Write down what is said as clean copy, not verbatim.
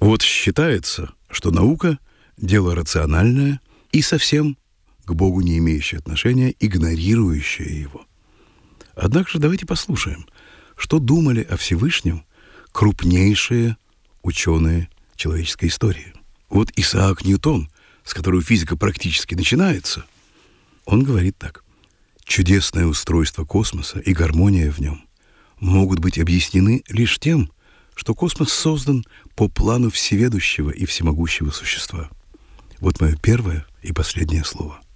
Вот считается, что наука — дело рациональное и совсем к Богу не имеющее отношения, игнорирующее его. Однако же давайте послушаем, что думали о Всевышнем крупнейшие ученые человеческой истории. Вот Исаак Ньютон, с которого физика практически начинается, он говорит так: «Чудесное устройство космоса и гармония в нем могут быть объяснены лишь тем, что космос создан по плану всеведущего и всемогущего существа». Вот мое первое и последнее слово.